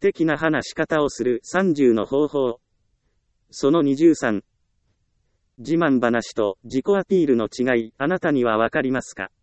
的な話し方をする30の方法。その23。自慢話と自己アピールの違い、あなたにはわかりますか？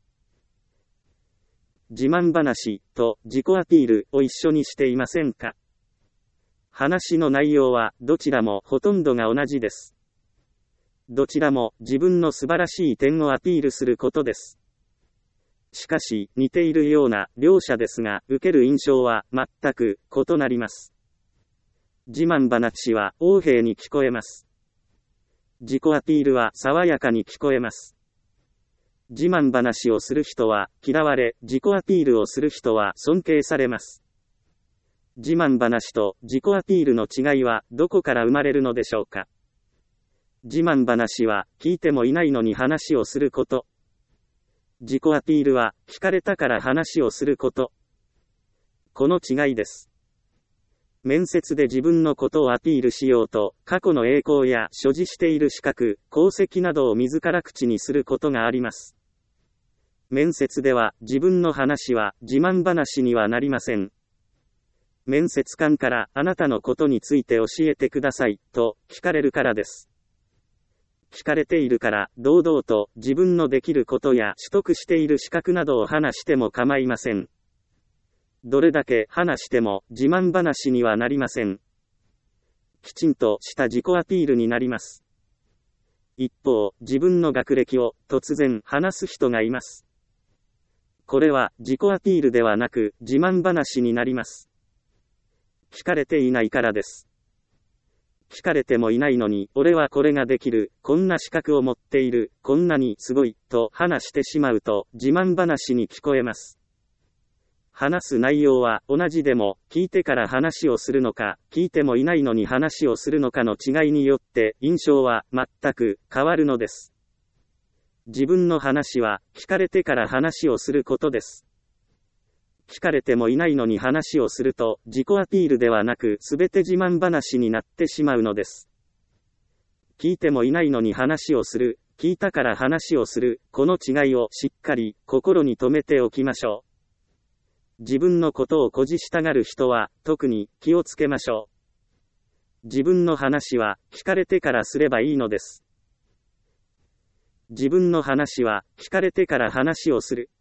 自慢話と自己アピールを一緒にしていませんか？話の内容はどちらもほとんどが同じです。どちらも自分の素晴らしい点をアピールすることです。しかし、似ているような両者ですが、受ける印象は全く異なります。自慢話は横柄に聞こえます。自己アピールは爽やかに聞こえます。自慢話をする人は嫌われ、自己アピールをする人は尊敬されます。自慢話と自己アピールの違いはどこから生まれるのでしょうか。自慢話は聞いてもいないのに話をすること。自己アピールは聞かれたから話をすること。この違いです。面接で自分のことをアピールしようと、過去の栄光や所持している資格、功績などを自ら口にすることがあります。面接では自分の話は自慢話にはなりません。面接官からあなたのことについて教えてくださいと聞かれるからです。聞かれているから堂々と自分のできることや取得している資格などを話しても構いません。どれだけ話しても自慢話にはなりません。きちんとした自己アピールになります。一方、自分の学歴を突然話す人がいます。これは自己アピールではなく自慢話になります。聞かれていないからです。聞かれてもいないのに、俺はこれができる、こんな資格を持っている、こんなにすごい、と話してしまうと自慢話に聞こえます。話す内容は同じでも、聞いてから話をするのか、聞いてもいないのに話をするのかの違いによって印象は全く変わるのです。自分の話は聞かれてから話をすることです。聞かれてもいないのに話をすると自己アピールではなく全て自慢話になってしまうのです。聞いてもいないのに話をする、聞いたから話をする、この違いをしっかり心に留めておきましょう。自分のことを誇示したがる人は特に気をつけましょう。自分の話は聞かれてからすればいいのです。自分の話は聞かれてから話をする。